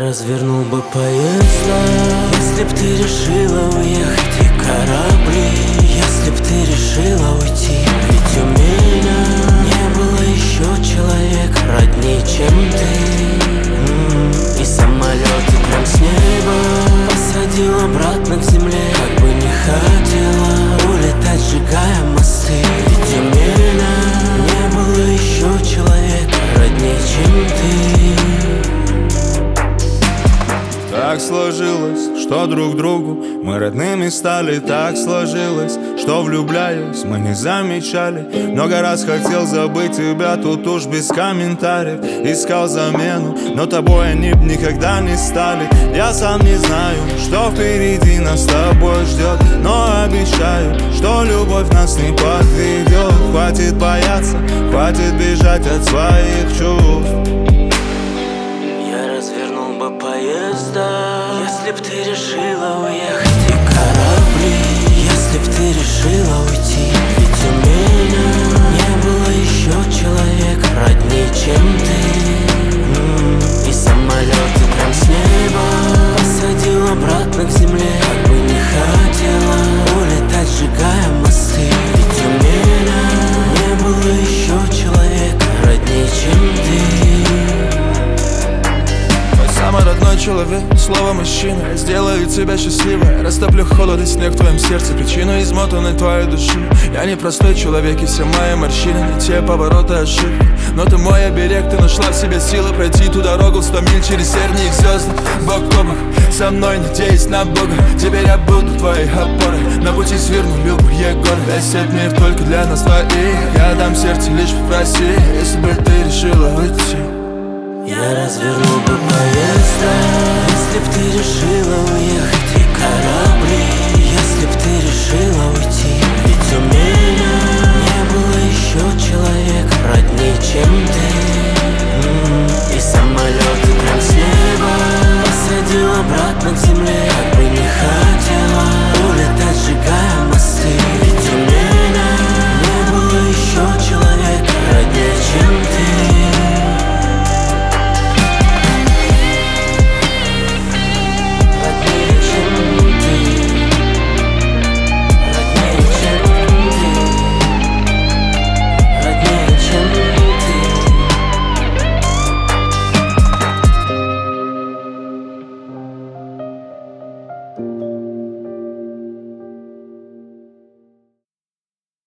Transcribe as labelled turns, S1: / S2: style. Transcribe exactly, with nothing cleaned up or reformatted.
S1: развернул бы поезда, если б ты решила уехать, и корабли, если б ты решила уйти. Ведь у меня не было еще человека роднее, чем ты. М-м, И самолеты прям с неба посадил обратно к земле, как бы не хотела улетать, сжигая мосты. Ведь у меня не было еще человека роднее, чем ты.
S2: Так сложилось, что друг другу мы родными стали. Так сложилось, что влюбляясь мы не замечали. Много раз хотел забыть тебя, тут уж без комментариев. Искал замену, но тобой они б никогда не стали. Я сам не знаю, что впереди нас с тобой ждет, но обещаю, что любовь нас не подведет. Хватит бояться, хватит бежать от своих чувств.
S1: Я развернул бы поезда, если б ты решила уехать, и корабли, если б ты решила уйти. Ведь у меня не было еще человека роднее, чем ты. М-м, И самолеты прям с неба посадил обратно к земле, как бы не хотела улетать, сжигая мосты. Ведь у меня не было еще человека роднее, чем ты.
S3: Самый родной человек, слово мужчина. Я сделаю тебя счастливой, растоплю холод и снег в твоем сердце, причину измотанной твоей души. Я не простой человек, и все мои морщины не те повороты, ошибки. Но ты мой оберег, ты нашла в себе силы пройти ту дорогу сто миль через тернии и звезды. Бок о бок со мной, надеясь на Бога. Теперь я буду твоей опорой, на пути сверну любые горы. Весь этот мир только для нас двоих, я дам сердце, лишь попроси, если бы ты решила уйти.
S1: Я развернул бы поезда, если б ты решила уехать, и корабли, если б ты решила уйти. Ведь у меня не было еще человека роднее, чем ты. М-м, И самолеты прям с неба посадил обратно к земле.